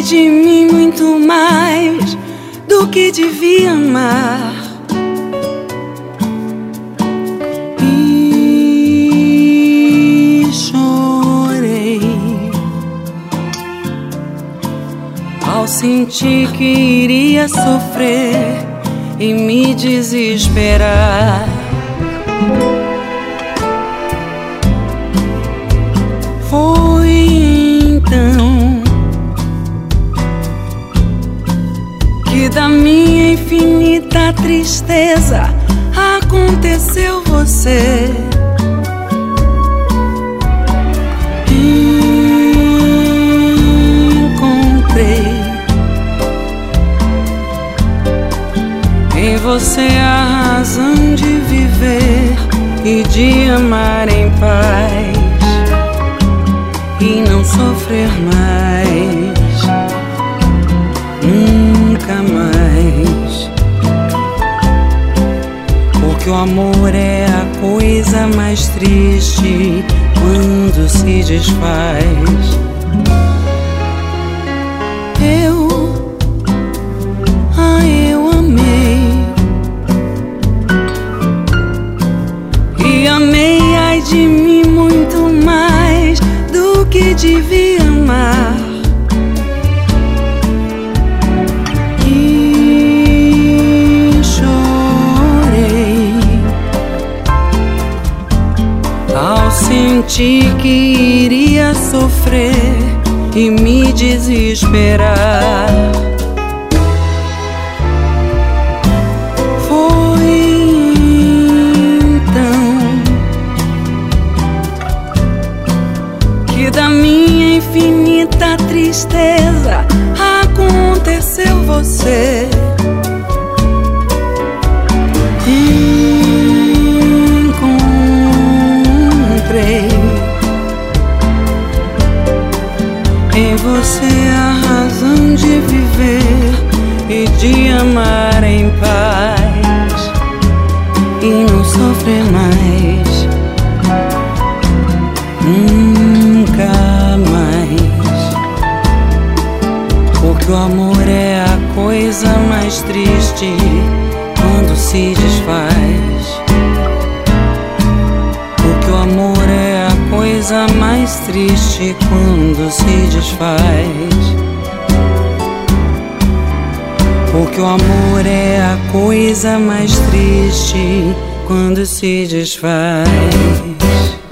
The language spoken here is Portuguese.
de mim muito mais do que devia amar. E chorei ao sentir que iria sofrer e me desesperar. Foi então que da minha infinita tristeza aconteceu você. Encontrei em você a razão de viver e de amar em paz e não sofrer mais, nunca mais. Porque o amor é a coisa mais triste quando se desfaz. Eu amei e amei, ai de mim, muito mais do que devia amar. E chorei ao sentir que iria sofrer e me desesperar. Da minha infinita tristeza aconteceu você. Encontrei em você a razão de viver e de amar em paz e não sofrer mais, nunca mais. Porque o amor é a coisa mais triste quando se desfaz. Porque o amor é a coisa mais triste quando se desfaz. Porque o amor é a coisa mais triste quando se desfaz.